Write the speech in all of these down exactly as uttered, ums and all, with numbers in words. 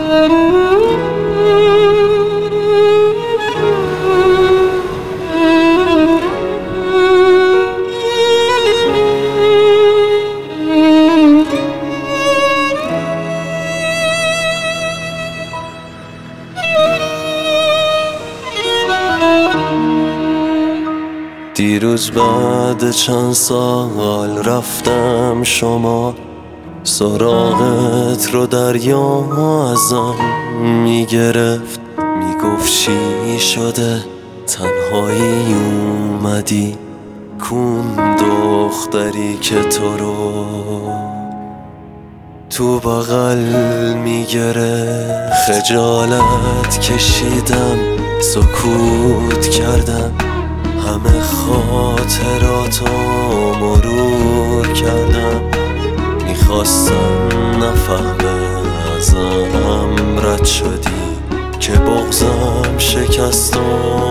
دیروز بعد چند سال رفتم شما، سراغت رو دریا ازم میگرفت، میگفت چی شده تنهایی اومدی، کون دختری که تو رو تو بغل میگرفت. خجالت کشیدم، سکوت کردم، همه خاطراتو مرور کردم، میخواستم نفهمه ازم رد شدی که بغضم شکستم.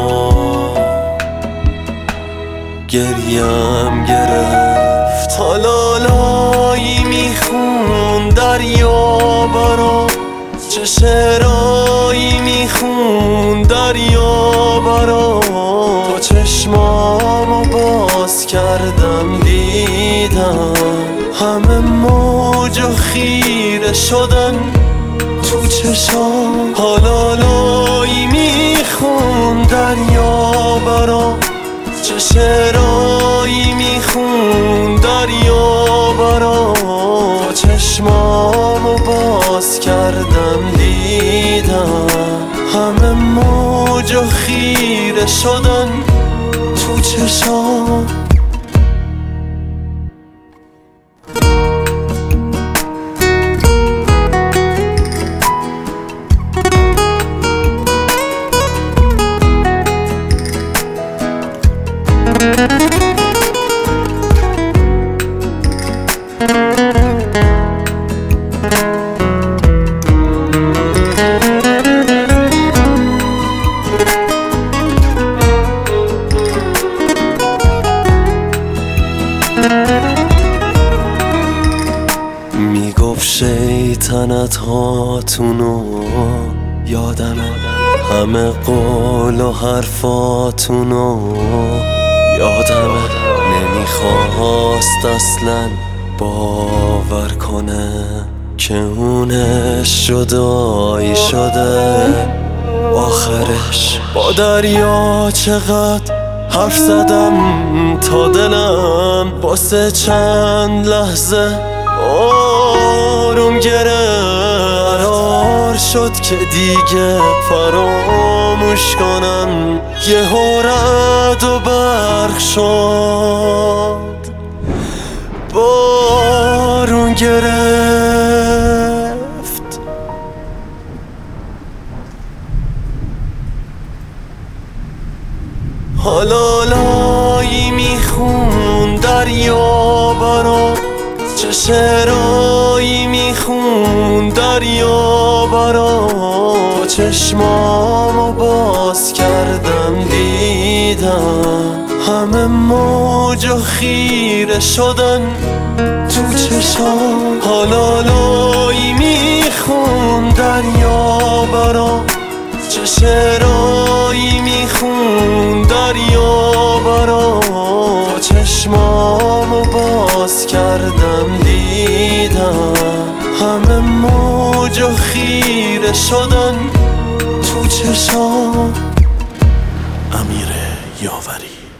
گریم گرفت، حالا لایی میخون دریا برا، چه شعرایی میخون دریا برا. تو چشمامو باز کردم دیدم همه موج و خیره شدن تو چشام. حالا لایی میخون دریا برا، چه شعرایی میخون دریا برا. تو چشمامو باز کردم دیدم همه موج و خیره شدن تو چشام. میگفت شیطنت هاتونو یادمه، همه قول و حرفاتونو یادمه. نمیخواست اصلا باور کنه که اونش جدایی شده. آخرش با دریا چقدر حرف زدم تا دلم واسه چند لحظه آروم گرفت. قرار شد که دیگه فراموش کنم، یه رعد و برق شد بارون گرفت. حالا لایی میخون دریا برا، چه شعرایی میخون دریا برا. چشمامو باز کردم دیدم همه موج و خیره شدن تو چشام. حالا لایی میخون دریا برا، چه شعرایی میخون دریا برا. چشمامو باز کردم دیدم همه موج و خیره شدن تو چشام. امیر یاوری.